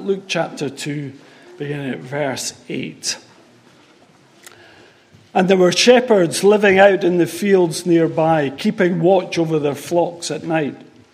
Luke chapter 2, beginning at verse 8. And there were shepherds living out in the fields nearby, keeping watch over their flocks at night.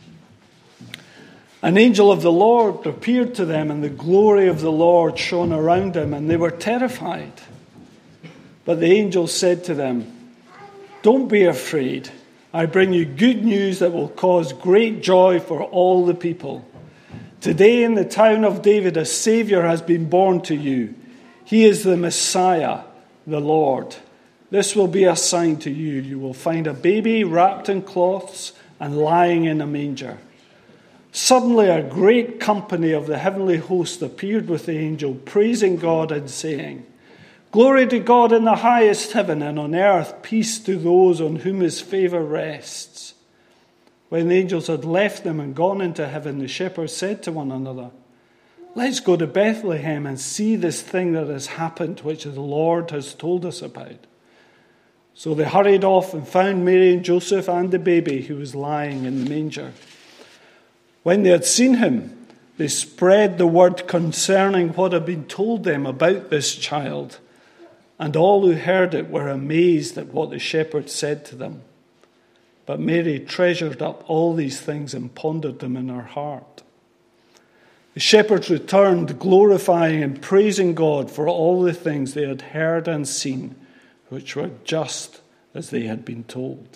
An angel of the Lord appeared to them, and the glory of the Lord shone around them, and they were terrified. But the angel said to them, "Don't be afraid. I bring you good news that will cause great joy for all the people. Today in the town of David a Savior has been born to you. He is the Messiah, the Lord. This will be a sign to you. You will find a baby wrapped in cloths and lying in a manger." Suddenly a great company of the heavenly host appeared with the angel, praising God and saying, "Glory to God in the highest heaven, and on earth peace to those on whom his favour rests." When the angels had left them and gone into heaven, the shepherds said to one another, "Let's go to Bethlehem and see this thing that has happened, which the Lord has told us about." So they hurried off and found Mary and Joseph and the baby who was lying in the manger. When they had seen him, they spread the word concerning what had been told them about this child. And all who heard it were amazed at what the shepherds said to them. But Mary treasured up all these things and pondered them in her heart. The shepherds returned, glorifying and praising God for all the things they had heard and seen, which were just as they had been told.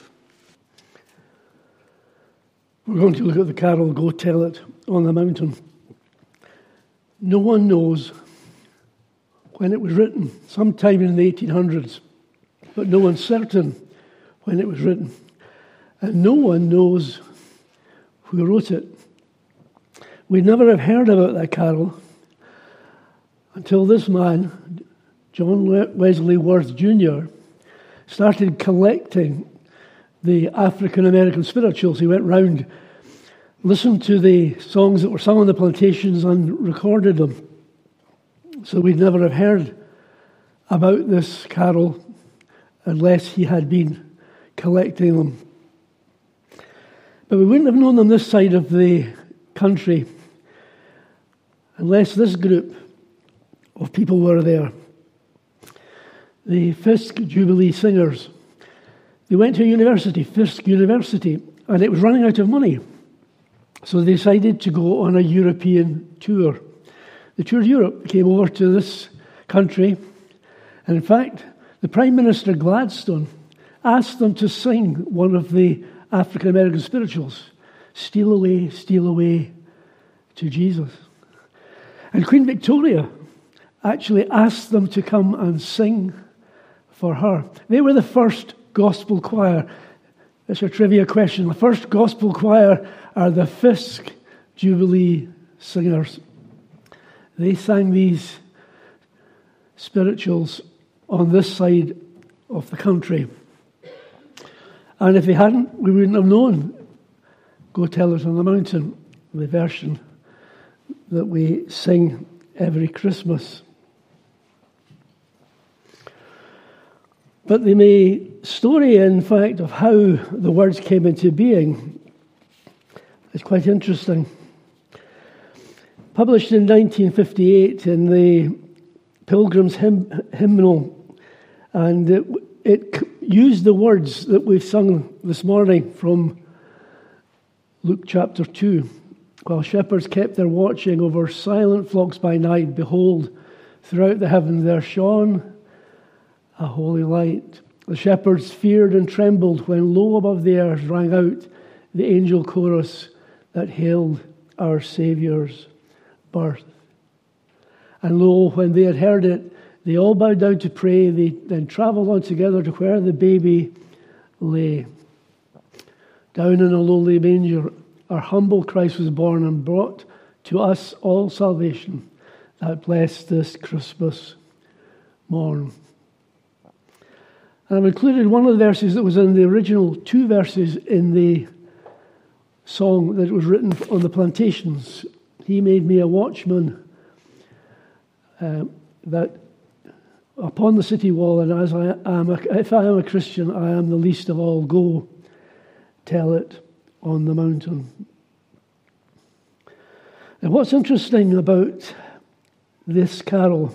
We're going to look at the carol, "Go Tell It on the Mountain." No one knows when it was written, sometime in the 1800s, but no one's certain when it was written. And no one knows who wrote it. We'd never have heard about that carol until this man, John Wesley Worth Jr., started collecting the African American spirituals. He went round, listened to the songs that were sung on the plantations and recorded them. So we'd never have heard about this carol unless he had been collecting them. But we wouldn't have known them this side of the country unless this group of people were there. The Fisk Jubilee Singers. They went to a university, Fisk University, and it was running out of money. So they decided to go on a European tour. They toured Europe, came over to this country, and in fact, the Prime Minister Gladstone asked them to sing one of the African American spirituals, steal away to Jesus. And Queen Victoria actually asked them to come and sing for her. They were the first gospel choir. That's a trivia question. The first gospel choir are the Fisk Jubilee Singers. They sang these spirituals on this side of the country. And if they hadn't, we wouldn't have known "Go Tell It on the Mountain," the version that we sing every Christmas. But the story, in fact, of how the words came into being is quite interesting. Published in 1958 in the Pilgrim's Hymnal, and it used the words that we've sung this morning from Luke chapter 2. "While shepherds kept their watching over silent flocks by night, behold, throughout the heaven there shone a holy light. The shepherds feared and trembled when low above the earth rang out the angel chorus that hailed our Saviour's birth. And lo, when they had heard it, they all bowed down to pray. They then travelled on together to where the baby lay. Down in a lowly manger, our humble Christ was born and brought to us all salvation that blessed this Christmas morn." And I've included one of the verses that was in the original 2 verses in the song that was written on the plantations. "He made me a watchman that upon the city wall, and as if I am a Christian, I am the least of all. Go tell it on the mountain." And what's interesting about this carol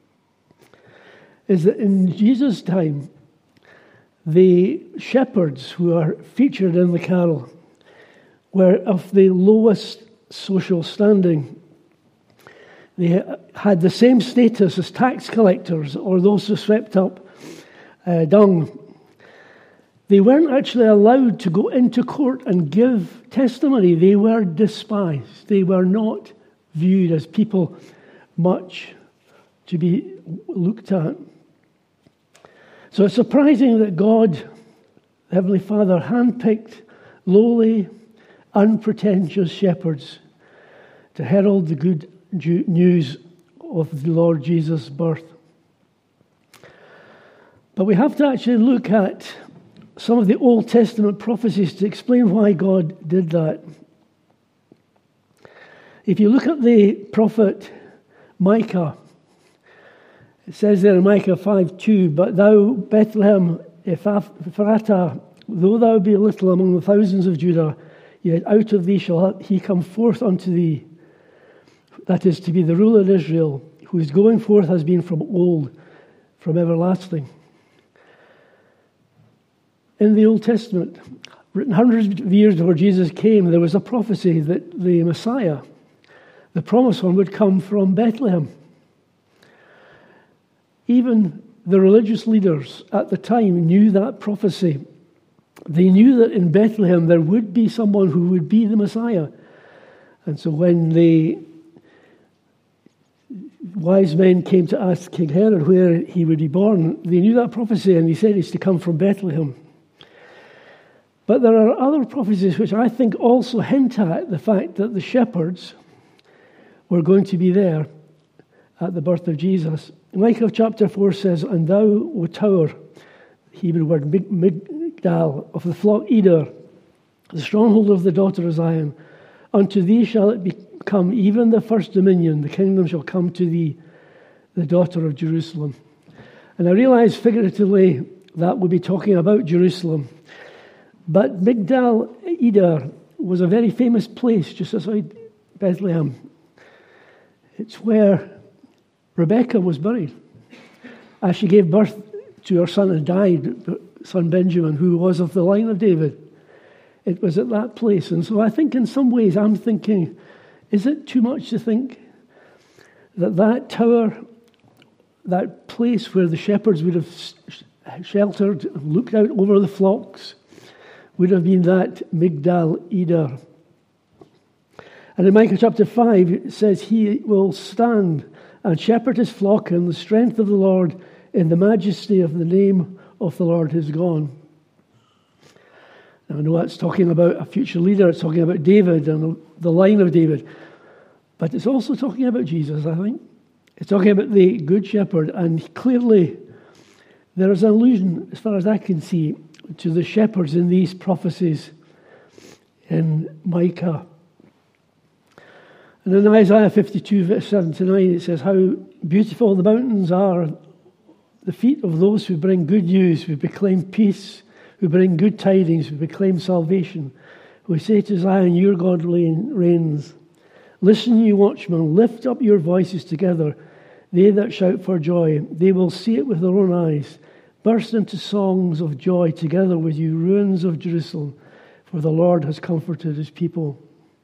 is that in Jesus' time, the shepherds who are featured in the carol were of the lowest social standing. They had the same status as tax collectors or those who swept up dung. They weren't actually allowed to go into court and give testimony. They were despised. They were not viewed as people much to be looked at. So it's surprising that God, the Heavenly Father, handpicked lowly, unpretentious shepherds to herald the good news of the Lord Jesus' birth. But we have to actually look at some of the Old Testament prophecies to explain why God did that. If you look at the prophet Micah, it says there in Micah 5:2, "But thou, Bethlehem Ephratah, though thou be little among the thousands of Judah, yet out of thee shall he come forth unto thee, that is, to be the ruler in Israel, whose going forth has been from old, from everlasting." In the Old Testament, written hundreds of years before Jesus came, there was a prophecy that the Messiah, the promised one, would come from Bethlehem. Even the religious leaders at the time knew that prophecy. They knew that in Bethlehem there would be someone who would be the Messiah. And so when the wise men came to ask King Herod where he would be born, they knew that prophecy, and he said he's to come from Bethlehem. But there are other prophecies which I think also hint at the fact that the shepherds were going to be there at the birth of Jesus. Micah chapter 4 says, "And thou, O tower," Hebrew word Migdal, "of the flock Eder, the stronghold of the daughter of Zion, unto thee shall it become even the first dominion, the kingdom shall come to thee, the daughter of Jerusalem." And I realize figuratively that would be talking about Jerusalem. But Migdal Eder was a very famous place just outside Bethlehem. It's where Rebekah was buried as she gave birth to her son and died, son Benjamin, who was of the line of David. It was at that place. And so I think in some ways I'm thinking, is it too much to think that that tower, that place where the shepherds would have sheltered, looked out over the flocks, would have been that Migdal Eder? And in Micah chapter 5, it says, "He will stand and shepherd his flock in the strength of the Lord, in the majesty of the name of the Lord is gone." Now I know that's talking about a future leader, it's talking about David and the line of David. But it's also talking about Jesus, I think. It's talking about the Good Shepherd, and clearly there is an allusion, as far as I can see, to the shepherds in these prophecies in Micah. And in Isaiah 52, verse 7 to 9, it says, "How beautiful the mountains are, the feet of those who bring good news, who proclaim peace, who bring good tidings, who proclaim salvation, who say to Zion, your God reigns. Listen, you watchmen, lift up your voices together, they that shout for joy. They will see it with their own eyes. Burst into songs of joy together with you, ruins of Jerusalem, for the Lord has comforted his people."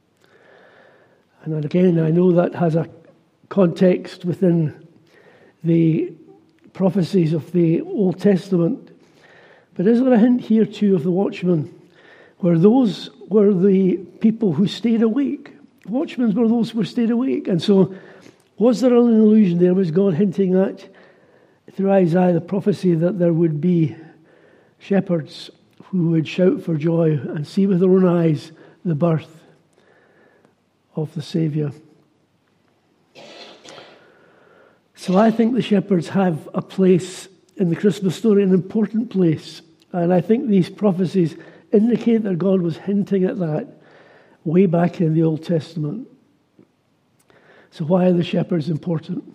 And again, I know that has a context within the prophecies of the Old Testament. But is there a hint here too of the watchmen, where those were the people who stayed awake? Watchmen were those who stayed awake. And so was there an illusion there? Was God hinting at, through Isaiah, the prophecy that there would be shepherds who would shout for joy and see with their own eyes the birth of the Saviour? So I think the shepherds have a place in the Christmas story, an important place. And I think these prophecies indicate that God was hinting at that way back in the Old Testament. So why are the shepherds important?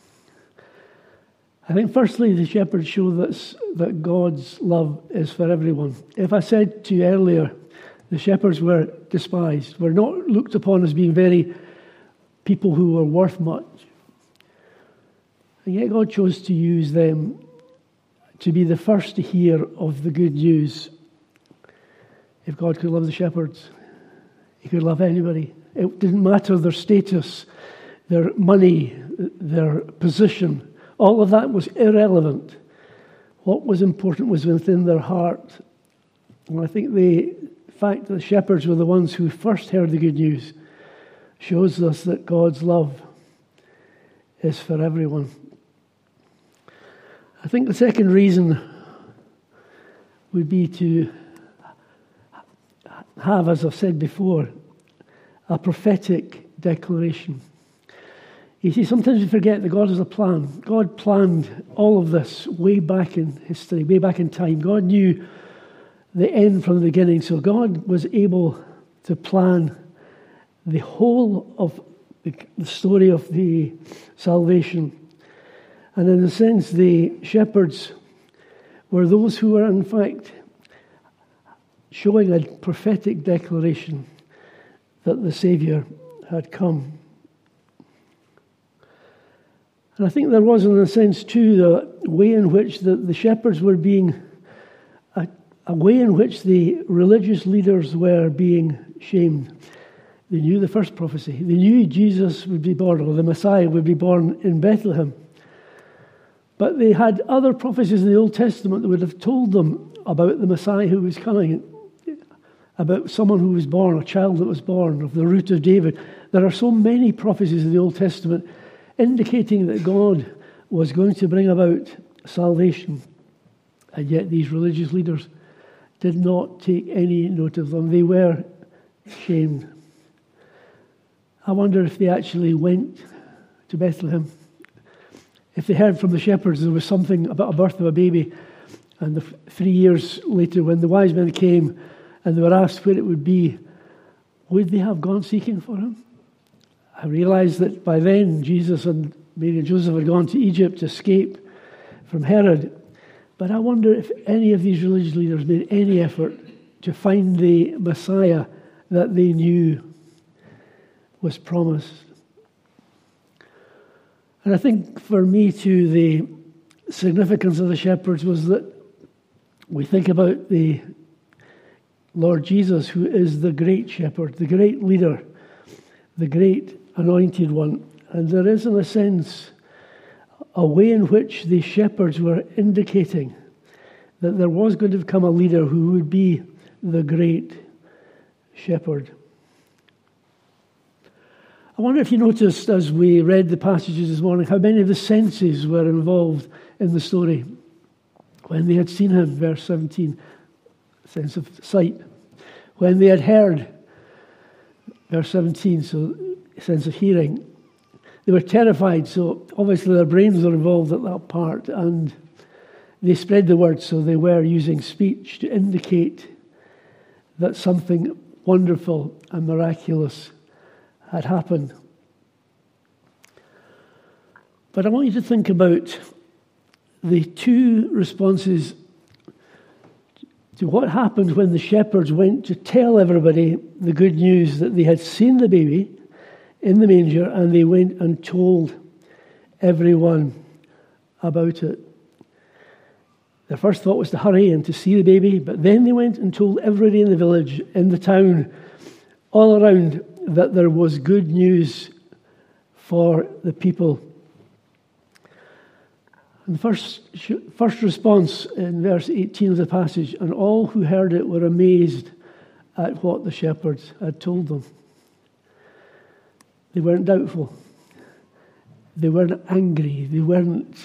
I think firstly the shepherds show that God's love is for everyone. If I said to you earlier, the shepherds were despised, were not looked upon as being very people who were worth much. And yet God chose to use them to be the first to hear of the good news. If God could love the shepherds, he could love anybody. It didn't matter their status, their money, their position. All of that was irrelevant. What was important was within their heart. And I think the fact that the shepherds were the ones who first heard the good news shows us that God's love is for everyone. I think the second reason would be to have, as I've said before, a prophetic declaration. You see, sometimes we forget that God has a plan. God planned all of this way back in history, way back in time. God knew the end from the beginning, so God was able to plan the whole of the story of the salvation. And in a sense, the shepherds were those who were, in fact, showing a prophetic declaration that the Saviour had come. And I think there was, in a sense, too, the way in which the shepherds were being, a way in which the religious leaders were being shamed. They knew the first prophecy. They knew Jesus would be born, or the Messiah would be born in Bethlehem. But they had other prophecies in the Old Testament that would have told them about the Messiah who was coming, about someone who was born, a child that was born, of the root of David. There are so many prophecies in the Old Testament indicating that God was going to bring about salvation. And yet these religious leaders did not take any note of them. They were shamed. I wonder if they actually went to Bethlehem. If they heard from the shepherds there was something about a birth of a baby, and 3 years later when the wise men came and they were asked where it would be, would they have gone seeking for him? I realised that by then Jesus and Mary and Joseph had gone to Egypt to escape from Herod. But I wonder if any of these religious leaders made any effort to find the Messiah that they knew was promised. And I think for me too, the significance of the shepherds was that we think about the Lord Jesus, who is the great shepherd, the great leader, the great anointed one. And there is, in a sense, a way in which the shepherds were indicating that there was going to come a leader who would be the great shepherd. I wonder if you noticed as we read the passages this morning how many of the senses were involved in the story. When they had seen him, verse 17, sense of sight. When they had heard, verse 17, so sense of hearing. They were terrified, so obviously their brains were involved at that part, and they spread the word, so they were using speech to indicate that something wonderful and miraculous had happened. But I want you to think about the two responses to what happened when the shepherds went to tell everybody the good news that they had seen the baby in the manger, and they went and told everyone about it. Their first thought was to hurry and to see the baby, but then they went and told everybody in the village, in the town, all around, that there was good news for the people. And the first response in verse 18 of the passage, and all who heard it were amazed at what the shepherds had told them. They weren't doubtful. They weren't angry. They weren't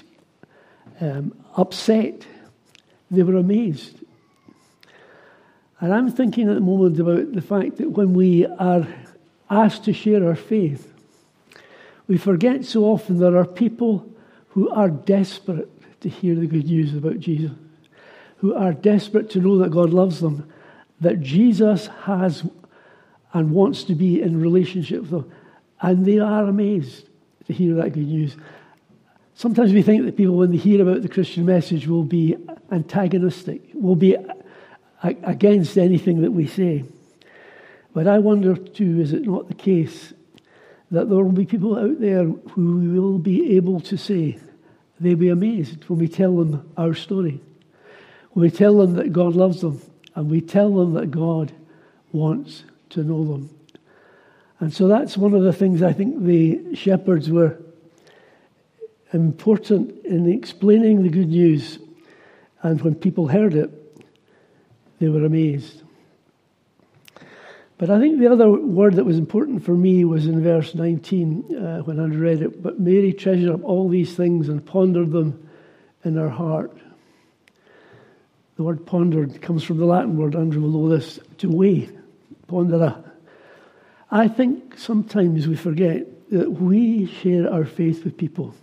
upset. They were amazed. And I'm thinking at the moment about the fact that when we are asked to share our faith, we forget so often there are people who are desperate to hear the good news about Jesus, who are desperate to know that God loves them, that Jesus has and wants to be in relationship with them. And they are amazed to hear that good news. Sometimes we think that people, when they hear about the Christian message, will be antagonistic, will be against anything that we say. But I wonder too, is it not the case that there will be people out there who will be able to say, they'll be amazed when we tell them our story. When we tell them that God loves them, and we tell them that God wants to know them. And so that's one of the things I think the shepherds were important in explaining the good news. And when people heard it, they were amazed. But I think the other word that was important for me was in verse 19 when I read it. But Mary treasured up all these things and pondered them in her heart. The word pondered comes from the Latin word, Andrew will know this, to weigh, pondera. I think sometimes we forget that we share our faith with people.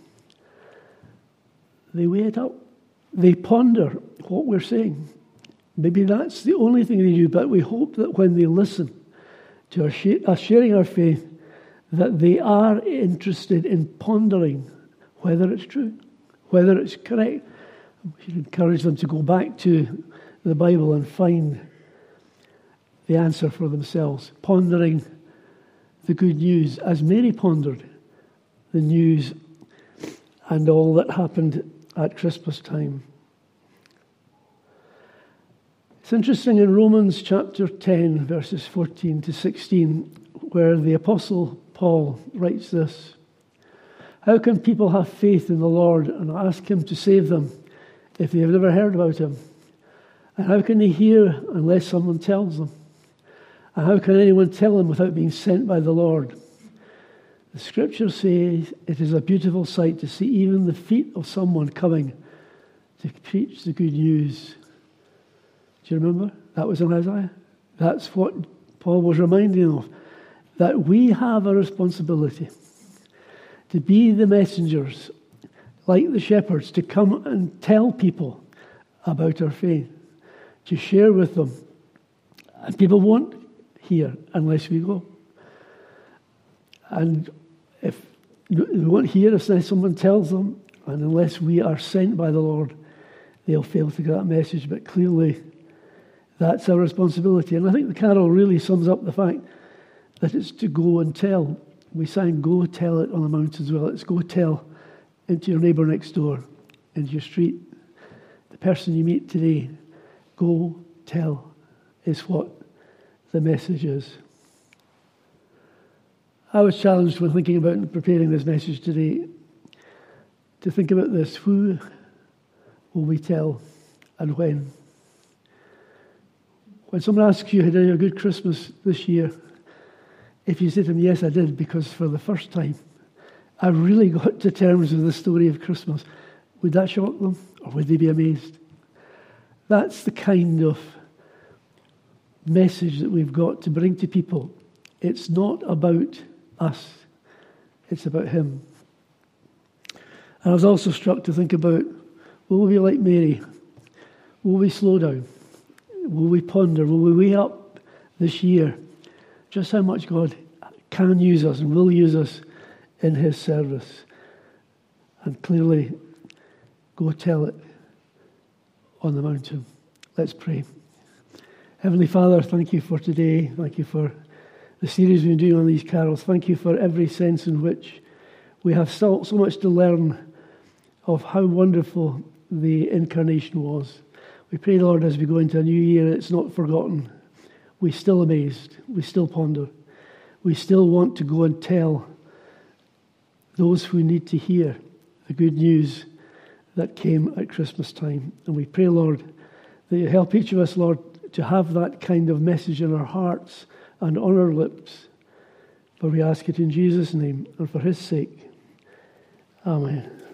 They weigh it up. They ponder what we're saying. Maybe that's the only thing they do, but we hope that when they listen to us sharing our faith, that they are interested in pondering whether it's true, whether it's correct. We should encourage them to go back to the Bible and find the answer for themselves, pondering the good news, as Mary pondered the news and all that happened at Christmas time. It's interesting in Romans chapter 10, verses 14 to 16, where the Apostle Paul writes this: how can people have faith in the Lord and ask Him to save them if they have never heard about Him? And how can they hear unless someone tells them? And how can anyone tell them without being sent by the Lord? The Scripture says it is a beautiful sight to see even the feet of someone coming to preach the good news. Do you remember? That was in Isaiah. That's what Paul was reminding of, that we have a responsibility to be the messengers, like the shepherds, to come and tell people about our faith, to share with them. And people won't hear unless we go. And if we won't hear unless someone tells them, and unless we are sent by the Lord, they'll fail to get that message. But clearly, that's our responsibility. And I think the carol really sums up the fact that it's to go and tell. We sang, go tell it on the mountains. Well, it's go tell into your neighbour next door, into your street, the person you meet today. Go tell is what the message is. I was challenged when thinking about preparing this message today to think about this. Who will we tell and when? When someone asks you, did you have a good Christmas this year? If you say to them, yes, I did, because for the first time, I really got to terms with the story of Christmas, would that shock them? Or would they be amazed? That's the kind of message that we've got to bring to people. It's not about us. It's about Him. And I was also struck to think about, will we be like Mary? Will we slow down? Will we ponder? Will we weigh up this year just how much God can use us and will use us in His service? And clearly, go tell it on the mountain. Let's pray. Heavenly Father, thank you for today. Thank you for the series we've been doing on these carols. Thank you for every sense in which we have so much to learn of how wonderful the incarnation was. We pray, Lord, as we go into a new year, it's not forgotten. We're still amazed. We still ponder. We still want to go and tell those who need to hear the good news that came at Christmas time. And we pray, Lord, that you help each of us, Lord, to have that kind of message in our hearts and on our lips. For we ask it in Jesus' name and for His sake. Amen.